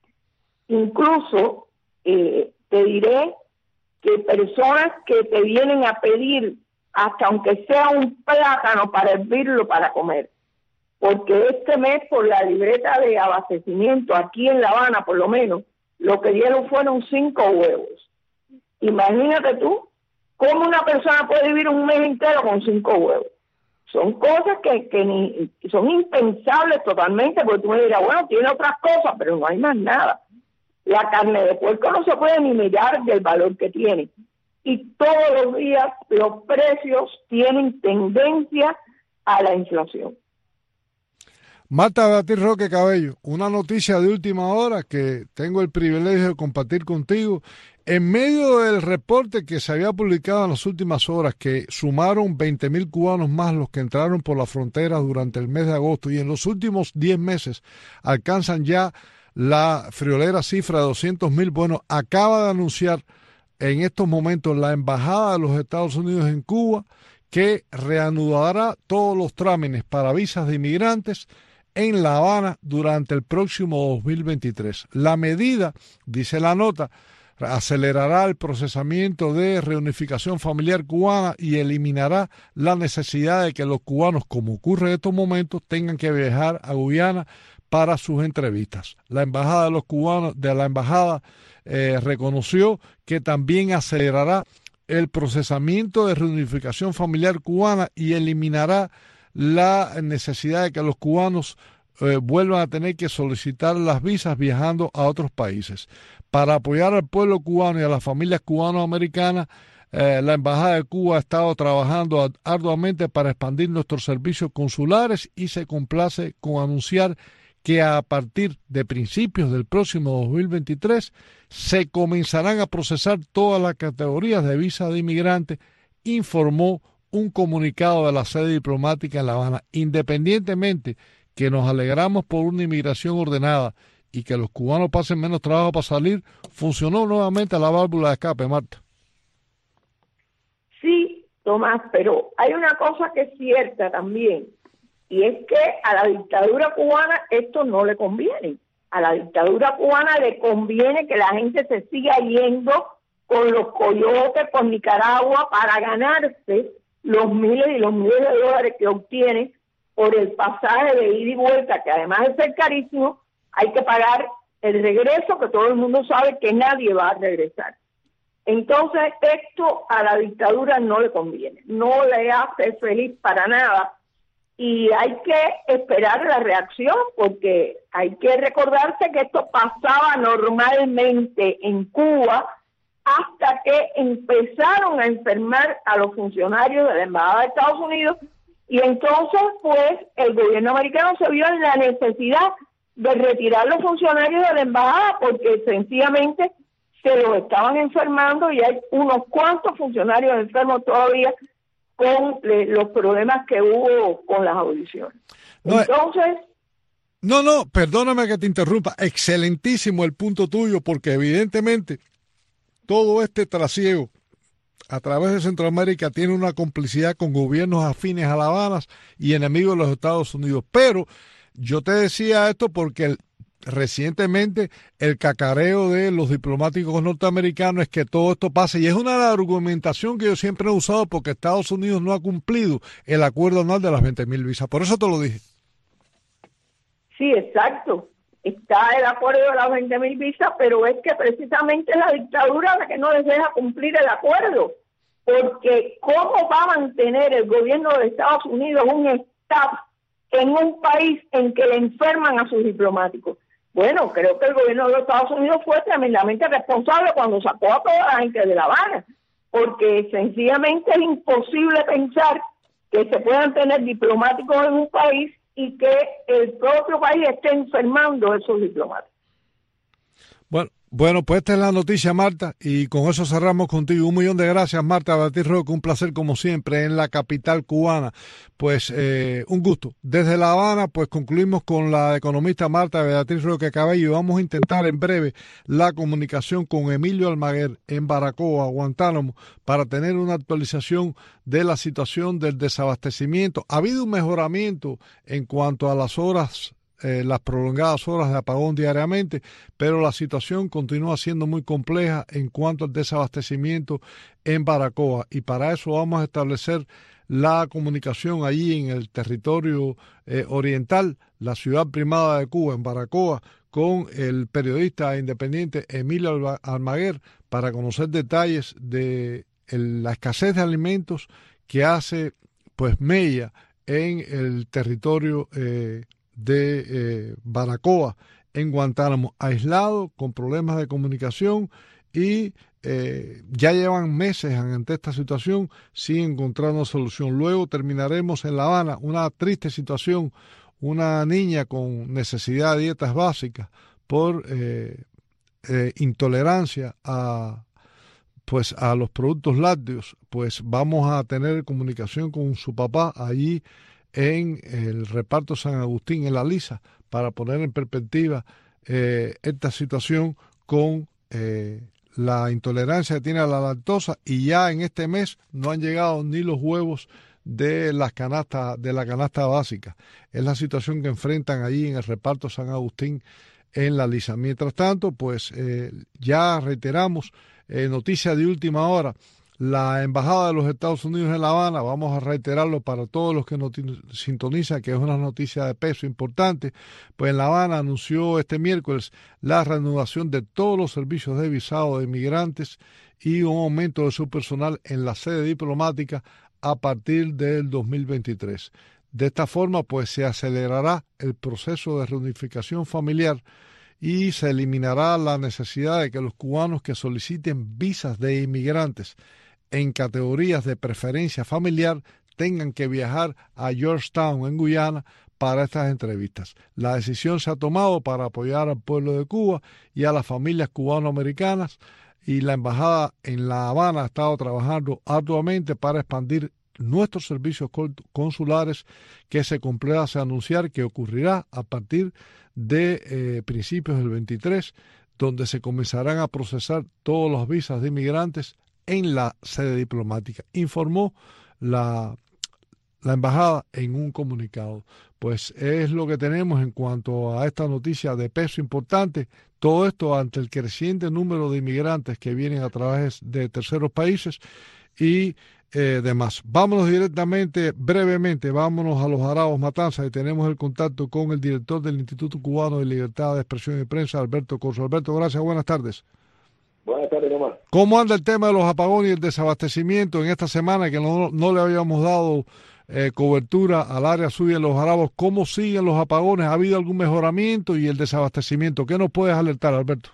Incluso eh, te diré que personas que te vienen a pedir hasta aunque sea un plátano para hervirlo para comer, porque este mes por la libreta de abastecimiento aquí en La Habana por lo menos lo que dieron fueron cinco huevos. Imagínate tú cómo una persona puede vivir un mes entero con cinco huevos. Son cosas que, que ni, son impensables totalmente, porque tú me dirás, bueno, tiene otras cosas, pero no hay más nada. La carne de puerco no se puede ni mirar del valor que tiene. Y todos los días los precios tienen tendencia a la inflación. Marta Beatriz Roque Cabello, una noticia de última hora que tengo el privilegio de compartir contigo. En medio del reporte que se había publicado en las últimas horas, que sumaron veinte mil cubanos más los que entraron por la frontera durante el mes de agosto, y en los últimos diez meses alcanzan ya la friolera cifra de doscientos mil, bueno, acaba de anunciar en estos momentos la Embajada de los Estados Unidos en Cuba que reanudará todos los trámites para visas de inmigrantes en La Habana durante el próximo dos mil veintitrés. La medida, dice la nota, acelerará el procesamiento de reunificación familiar cubana y eliminará la necesidad de que los cubanos, como ocurre en estos momentos, tengan que viajar a Guyana para sus entrevistas. La embajada de los cubanos, de la embajada, eh, reconoció que también acelerará el procesamiento de reunificación familiar cubana y eliminará la necesidad de que los cubanos eh, vuelvan a tener que solicitar las visas viajando a otros países. Para apoyar al pueblo cubano y a las familias cubano-americanas, eh, la Embajada de Cuba ha estado trabajando arduamente para expandir nuestros servicios consulares y se complace con anunciar que a partir de principios del próximo dos mil veintitrés se comenzarán a procesar todas las categorías de visa de inmigrante, informó un comunicado de la sede diplomática en La Habana. Independientemente que nos alegramos por una inmigración ordenada y que los cubanos pasen menos trabajo para salir, funcionó nuevamente la válvula de escape, Marta. Sí, Tomás, pero hay una cosa que es cierta también, y es que a la dictadura cubana esto no le conviene. A la dictadura cubana le conviene que la gente se siga yendo con los coyotes por Nicaragua para ganarse los miles y los miles de dólares que obtiene por el pasaje de ida y vuelta, que además de ser carísimo, hay que pagar el regreso, que todo el mundo sabe que nadie va a regresar. Entonces, esto a la dictadura no le conviene, no le hace feliz para nada, y hay que esperar la reacción, porque hay que recordarse que esto pasaba normalmente en Cuba hasta que empezaron a enfermar a los funcionarios de la Embajada de Estados Unidos, y entonces pues el gobierno americano se vio en la necesidad de retirar los funcionarios de la embajada porque sencillamente se los estaban enfermando y hay unos cuantos funcionarios enfermos todavía con eh, los problemas que hubo con las audiciones. No, Entonces... No, no, perdóname que te interrumpa. Excelentísimo el punto tuyo, porque evidentemente todo este trasiego a través de Centroamérica tiene una complicidad con gobiernos afines a La Habana y enemigos de los Estados Unidos. Pero yo te decía esto porque el, recientemente el cacareo de los diplomáticos norteamericanos es que todo esto pase, y es una argumentación que yo siempre he usado porque Estados Unidos no ha cumplido el acuerdo anual de las veinte mil visas. Por eso te lo dije. Sí, exacto. Está el acuerdo de las veinte mil visas, pero es que precisamente es la dictadura la que no les deja cumplir el acuerdo. Porque ¿cómo va a mantener el gobierno de Estados Unidos un staff en un país en que le enferman a sus diplomáticos? Bueno, creo que el gobierno de los Estados Unidos fue tremendamente responsable cuando sacó a toda la gente de La Habana, porque sencillamente es imposible pensar que se puedan tener diplomáticos en un país y que el propio país esté enfermando a esos diplomáticos. Bueno, bueno, pues esta es la noticia, Marta, y con eso cerramos contigo. Un millón de gracias, Marta Beatriz Roque, un placer como siempre en la capital cubana. Pues eh, un gusto. Desde La Habana, pues concluimos con la economista Marta Beatriz Roque Cabello y vamos a intentar en breve la comunicación con Emilio Almaguer en Baracoa, Guantánamo, para tener una actualización de la situación del desabastecimiento. Ha habido un mejoramiento en cuanto a las horas Eh, las prolongadas horas de apagón diariamente, pero la situación continúa siendo muy compleja en cuanto al desabastecimiento en Baracoa, y para eso vamos a establecer la comunicación allí en el territorio eh, oriental, la ciudad primada de Cuba, en Baracoa, con el periodista independiente Emilio Almaguer para conocer detalles de el, la escasez de alimentos que hace pues mella en el territorio eh, de eh, Baracoa, en Guantánamo, aislado, con problemas de comunicación, y eh, ya llevan meses ante esta situación sin encontrar una solución. Luego terminaremos en La Habana, una triste situación, una niña con necesidad de dietas básicas por eh, eh, intolerancia a pues a los productos lácteos. Pues vamos a tener comunicación con su papá allí en el reparto San Agustín, en La Lisa, para poner en perspectiva eh, esta situación con eh, la intolerancia que tiene a la lactosa, y ya en este mes no han llegado ni los huevos de las canastas, de la canasta básica. Es la situación que enfrentan allí en el reparto San Agustín en La Lisa. Mientras tanto, pues eh, ya reiteramos, eh, noticia de última hora, la Embajada de los Estados Unidos en La Habana, vamos a reiterarlo para todos los que nos sintonizan, que es una noticia de peso importante, pues en La Habana anunció este miércoles la reanudación de todos los servicios de visado de inmigrantes y un aumento de su personal en la sede diplomática a partir del dos mil veintitrés. De esta forma, pues se acelerará el proceso de reunificación familiar y se eliminará la necesidad de que los cubanos que soliciten visas de inmigrantes en categorías de preferencia familiar tengan que viajar a Georgetown, en Guyana, para estas entrevistas. La decisión se ha tomado para apoyar al pueblo de Cuba y a las familias cubano-americanas, y la Embajada en La Habana ha estado trabajando arduamente para expandir nuestros servicios consulares, que se complace anunciar que ocurrirá a partir de eh, principios del veintitrés, donde se comenzarán a procesar todas las visas de inmigrantes en la sede diplomática, informó la, la embajada en un comunicado. Pues es lo que tenemos en cuanto a esta noticia de peso importante. Todo esto ante el creciente número de inmigrantes que vienen a través de terceros países y eh, demás. Vámonos directamente, brevemente, vámonos a los Aravos Matanzas, y tenemos el contacto con el director del Instituto Cubano de Libertad de Expresión y Prensa, Alberto Corso. Alberto, gracias, buenas tardes. Buenas tardes, nomás. ¿Cómo anda el tema de los apagones y el desabastecimiento en esta semana que no, no le habíamos dado eh, cobertura al área suya de los Aravos? ¿Cómo siguen los apagones? ¿Ha habido algún mejoramiento y el desabastecimiento? ¿Qué nos puedes alertar, Alberto?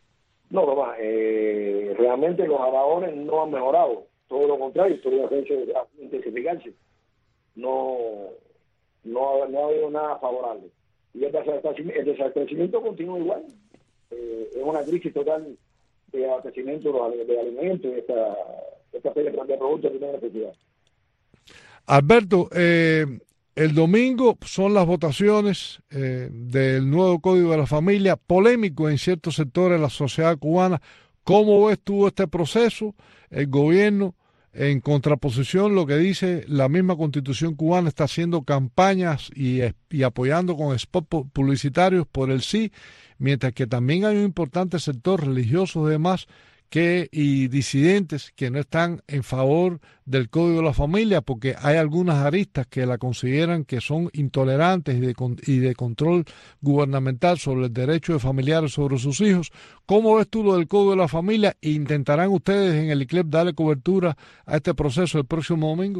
No, nomás, eh, realmente los apagones no han mejorado. Todo lo contrario, todo ha hecho intensificarse. No, no, no ha habido nada favorable. y el desabastecimiento, el desabastecimiento continúa igual. Eh, es una crisis total de abastecimiento de, de alimentos, esta, esta serie de productos que tienen necesidad. Alberto, eh, el domingo son las votaciones eh, del nuevo Código de la Familia, polémico en ciertos sectores de la sociedad cubana. ¿Cómo ves tú este proceso? El gobierno, en contraposición, lo que dice la misma Constitución cubana, está haciendo campañas y, y apoyando con spots publicitarios por el sí, mientras que también hay un importante sector religioso y demás que, y disidentes que no están en favor del Código de la Familia, porque hay algunas aristas que la consideran que son intolerantes y de, y de control gubernamental sobre el derecho de familiares sobre sus hijos. ¿Cómo ves tú lo del Código de la Familia? ¿Intentarán ustedes en el I C L E P darle cobertura a este proceso el próximo domingo?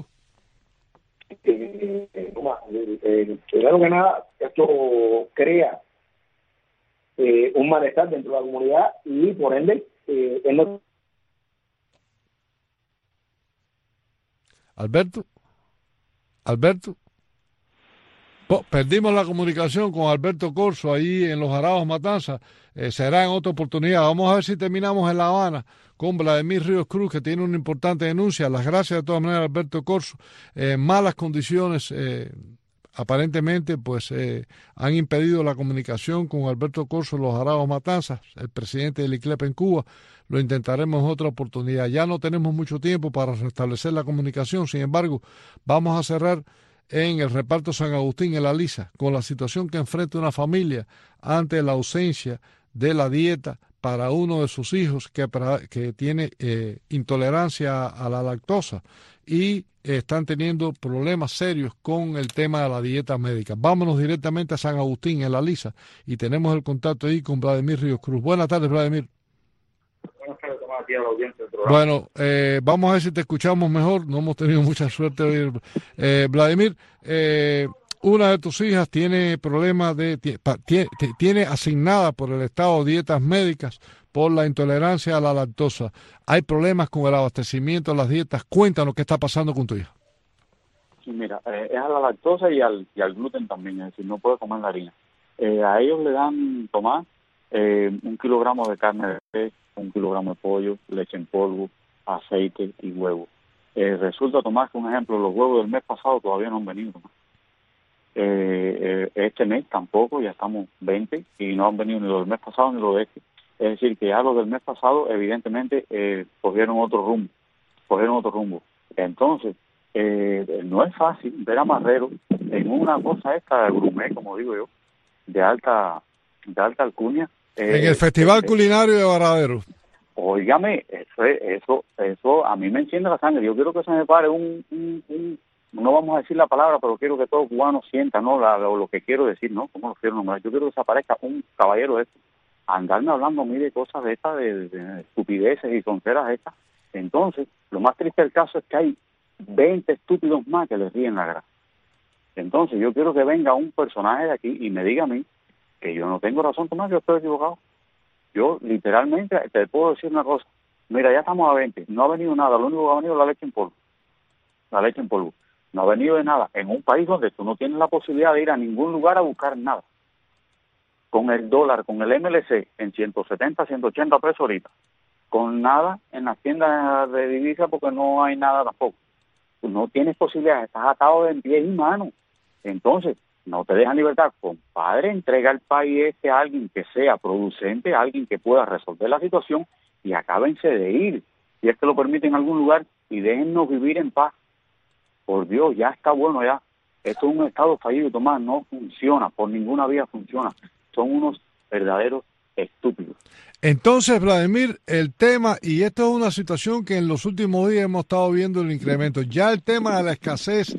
Eh, eh, eh, primero que nada, esto crea eh, un malestar dentro de la comunidad y por ende Eh, no... Alberto, Alberto, oh, perdimos la comunicación con Alberto Corso ahí en Los Arados Matanzas. Eh, será en otra oportunidad. Vamos a ver si terminamos en La Habana con Vladimir Ríos Cruz, que tiene una importante denuncia. Las gracias de todas maneras, Alberto Corso. Eh, malas condiciones eh, aparentemente pues eh, han impedido la comunicación con Alberto Corso en Los Arados Matanzas, el presidente del I C L E P en Cuba. Lo intentaremos en otra oportunidad. Ya no tenemos mucho tiempo para restablecer la comunicación, sin embargo, vamos a cerrar en el reparto San Agustín, en La Lisa, con la situación que enfrenta una familia ante la ausencia de la dieta para uno de sus hijos que, que tiene eh, intolerancia a la lactosa y están teniendo problemas serios con el tema de la dieta médica. Vámonos directamente a San Agustín, en La Lisa, y tenemos el contacto ahí con Vladimir Ríos Cruz. Buenas tardes, Vladimir. Buenas tardes, Tomás, aquí a la audiencia del programa. Bueno, eh, vamos a ver si te escuchamos mejor. No hemos tenido mucha suerte hoy. Eh, Vladimir, eh, una de tus hijas tiene problemas de... Tiene, tiene asignada por el Estado dietas médicas por la intolerancia a la lactosa. Hay problemas con el abastecimiento de las dietas. Cuéntanos qué está pasando con tu hija. Sí, mira, eh, es a la lactosa y al, y al gluten también, es decir, no puede comer la harina. Eh, a ellos le dan, Tomás, eh, un kilogramo de carne de pez, un kilogramo de pollo, leche en polvo, aceite y huevo. Eh, resulta, Tomás, que un ejemplo, los huevos del mes pasado todavía no han venido, Tomás. Eh, eh, este mes tampoco, ya estamos veinte y no han venido ni los del mes pasado ni los de este. Es decir, que ya los del mes pasado, evidentemente, eh, cogieron otro rumbo, cogieron otro rumbo. Entonces, eh, no es fácil ver a Marrero en una cosa esta de gourmet, como digo yo, de alta, de alta alcurnia. Eh, en el Festival eh, Culinario de Varadero. Óigame, eso, eso, eso a mí me enciende la sangre. Yo quiero que se me pare un, un, un no vamos a decir la palabra, pero quiero que todo cubano sienta, ¿no? La, lo, lo que quiero decir, ¿no? ¿Cómo lo quiero nombrar? Yo quiero que se aparezca un caballero de esto, andarme hablando a mí de cosas de estas, de, de estupideces y tonteras estas. Entonces, lo más triste del caso es que hay veinte estúpidos más que les ríen la gracia. Entonces, yo quiero que venga un personaje de aquí y me diga a mí que yo no tengo razón, Tomás, yo estoy equivocado. Yo, literalmente, te puedo decir una cosa. Mira, ya estamos a veinte, no ha venido nada, lo único que ha venido es la leche en polvo. La leche en polvo. No ha venido de nada. En un país donde tú no tienes la posibilidad de ir a ningún lugar a buscar nada. Con el dólar, con el M L C en ciento setenta, ciento ochenta pesos ahorita. Con nada en las tiendas de divisas porque no hay nada tampoco. Tú no tienes posibilidad, estás atado de pies y manos. Entonces, no te dejan libertad. Compadre, entrega el país este a alguien que sea producente, a alguien que pueda resolver la situación y acábense de ir. Si es que lo permiten en algún lugar y déjennos vivir en paz. Por Dios, ya está bueno ya. Esto es un estado fallido, Tomás, no funciona, por ninguna vía funciona. Son unos verdaderos estúpidos. Entonces, Vladimir, el tema, y esto es una situación que en los últimos días hemos estado viendo el incremento, ya el tema de la escasez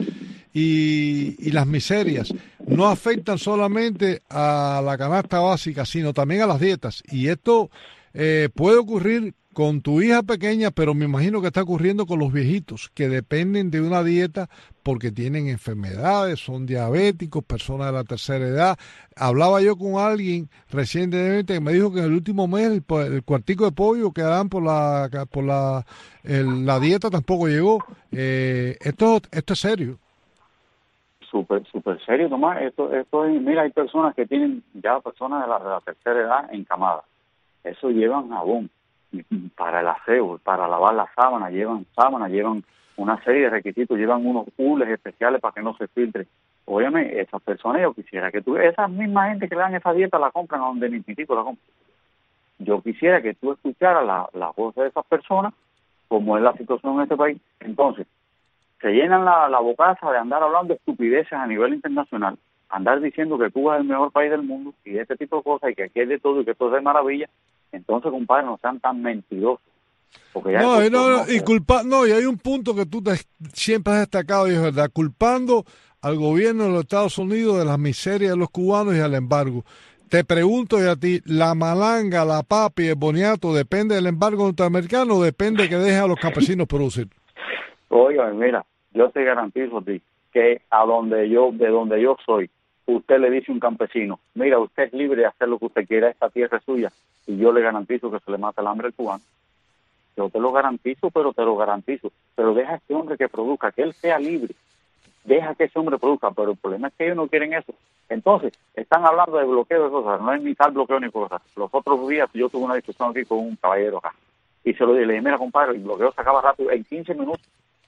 y, y las miserias no afectan solamente a la canasta básica, sino también a las dietas. Y esto eh, puede ocurrir con tu hija pequeña, pero me imagino que está ocurriendo con los viejitos que dependen de una dieta porque tienen enfermedades, son diabéticos, personas de la tercera edad. Hablaba yo con alguien recientemente que me dijo que en el último mes el, el cuartico de pollo que dan por la por la, el, la dieta tampoco llegó. Eh, esto, esto es serio. súper, súper serio, Tomás. Esto, esto es, mira, hay personas que tienen ya personas de la, de la tercera edad encamadas. Eso llevan jabón para el aseo, para lavar las sábanas, llevan sábanas, llevan una serie de requisitos, llevan unos hules especiales para que no se filtre. Óyeme, esas personas, yo quisiera que tú, esa misma gente que le dan esa dieta la compran a donde ni pitico la compran. Yo quisiera que tú escucharas la, la voz de esas personas, como es la situación en este país. Entonces, se llenan la, la bocaza de andar hablando de estupideces a nivel internacional, andar diciendo que Cuba es el mejor país del mundo y de este tipo de cosas, y que aquí hay de todo y que todo es de maravilla. Entonces, compadre, no sean tan mentirosos. Porque ya no, es no, no, y culpa, no, y hay un punto que tú te, siempre has destacado, y es verdad, culpando al gobierno de los Estados Unidos de las miserias de los cubanos y al embargo. Te pregunto yo a ti, ¿la malanga, la papa y el boniato depende del embargo norteamericano o depende que deje a los campesinos producir? Oiga, mira, yo te garantizo a ti que a donde yo, de donde yo soy, usted le dice a un campesino, mira, usted es libre de hacer lo que usted quiera, esta tierra es suya, y yo le garantizo que se le mata el hambre al cubano. Yo te lo garantizo, pero te lo garantizo. Pero deja a este hombre que produzca, que él sea libre. Deja que ese hombre produzca, pero el problema es que ellos no quieren eso. Entonces, están hablando de bloqueo de cosas, no es ni tal bloqueo ni cosas. Los otros días yo tuve una discusión aquí con un caballero acá, y se lo dije, le dije, mira, compadre, el bloqueo se acaba rápido, en quince minutos.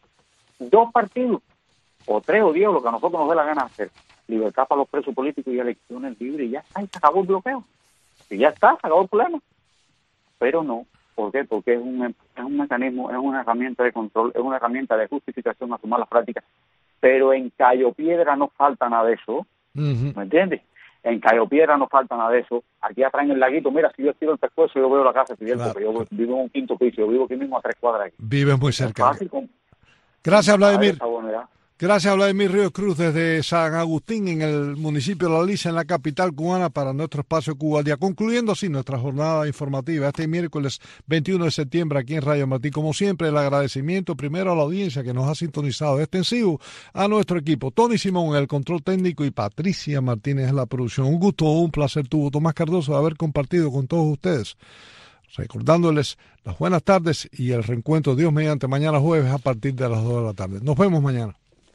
Dos partidos, o tres o diez, lo que a nosotros nos dé la gana hacer. Libertad para los presos políticos y elecciones libres, y ya está, y se acabó el bloqueo. Y ya está, se acabó el problema. Pero no. ¿Por qué? Porque es un, es un mecanismo, es una herramienta de control, es una herramienta de justificación a sus malas prácticas. Pero en Cayo Piedra no falta nada de eso, uh-huh. ¿Me entiendes? En Cayo Piedra no falta nada de eso. Aquí atrás en el laguito, mira, si yo estiro el pescuezo, yo veo la casa de Fidel, claro, porque yo claro. vivo en un quinto piso, yo vivo aquí mismo a tres cuadras. Aquí. Vive muy cerca. Gracias, Vladimir. Gracias a Vladimir Ríos Cruz desde San Agustín, en el municipio de La Lisa, en la capital cubana, para nuestro espacio Cuba al Día. Concluyendo así nuestra jornada informativa este miércoles veintiuno de septiembre aquí en Radio Martí. Como siempre, el agradecimiento primero a la audiencia que nos ha sintonizado, extensivo a nuestro equipo, Tony Simón en el control técnico y Patricia Martínez en la producción. Un gusto, un placer tuvo Tomás Cardoso de haber compartido con todos ustedes. Recordándoles las buenas tardes y el reencuentro, Dios mediante, mañana jueves a partir de las dos de la tarde. Nos vemos mañana.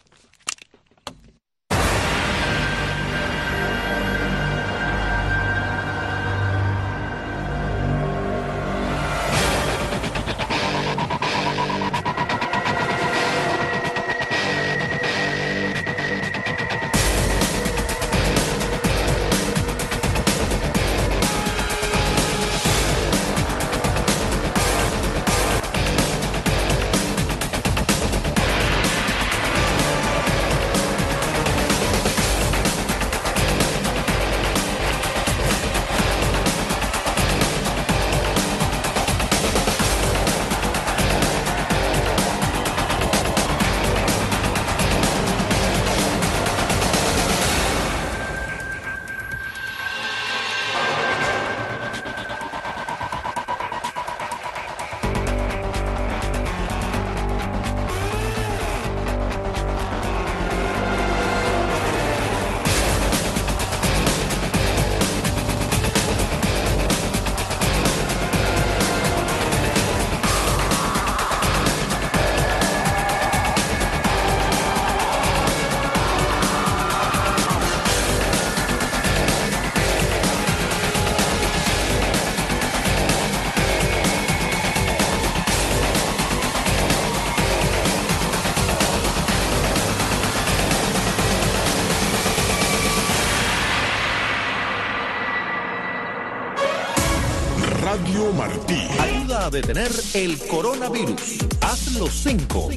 Radio Martí. Ayuda a detener el coronavirus. Haz los cinco.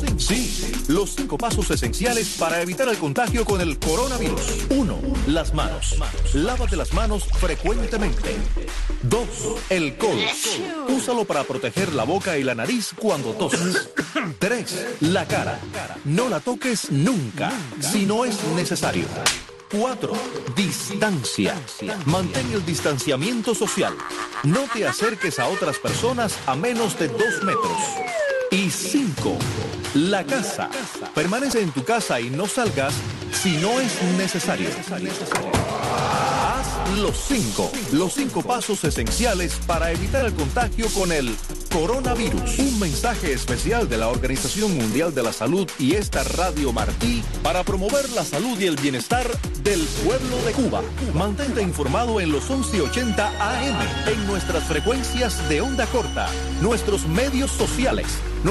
Sí, los cinco pasos esenciales para evitar el contagio con el coronavirus. Uno, las manos. Lávate las manos frecuentemente. Dos, el codo. Úsalo para proteger la boca y la nariz cuando toses. Tres, la cara. No la toques nunca, si no es necesario. Cuatro, distancia. Mantén el distanciamiento social. No te acerques a otras personas a menos de dos metros. Y cinco, la casa. Permanece en tu casa y no salgas si no es necesario. Haz los cinco, los cinco pasos esenciales para evitar el contagio con el coronavirus. Un mensaje especial de la Organización Mundial de la Salud y esta Radio Martí para promover la salud y el bienestar del pueblo de Cuba. Mantente informado en los once ochenta A M, en nuestras frecuencias de onda corta, nuestros medios sociales,